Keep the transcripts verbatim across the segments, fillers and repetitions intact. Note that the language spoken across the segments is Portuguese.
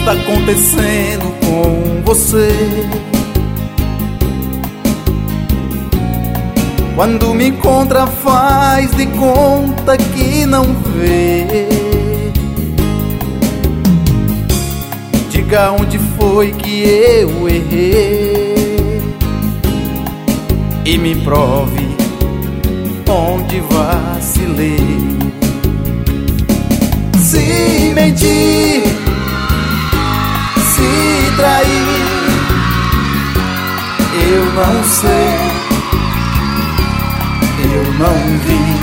está acontecendo com você? Quando me encontra faz de conta que não vê. Diga onde foi que eu errei e me prove onde vacilei. Se mentir, se trair, eu não sei, eu não vi.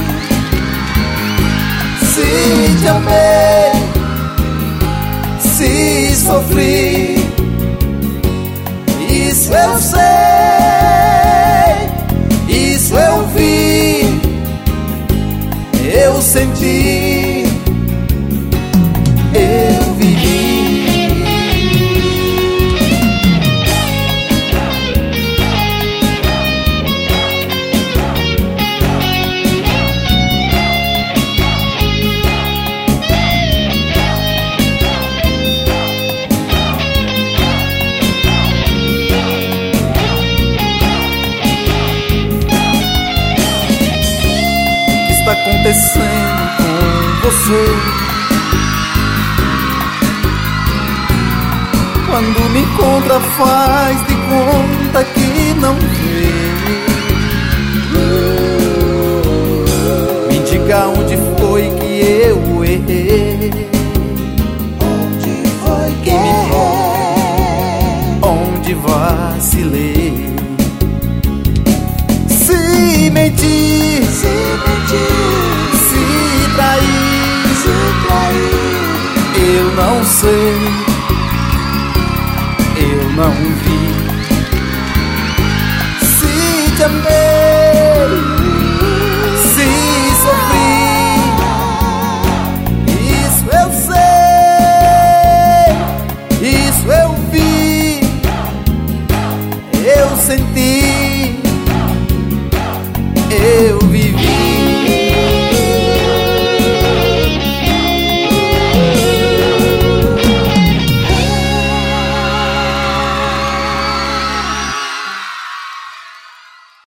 Se te amei, se sofri, isso eu sei, isso eu vi, eu senti, eu vivi. Está acontecendo com você? Quando me encontra faz de conta que não vê. Me diga onde foi que eu errei, Onde foi que errei, onde vacilei. Se mentir, se mentir, se trair, se trair, eu não sei, eu não vi. Se te amei,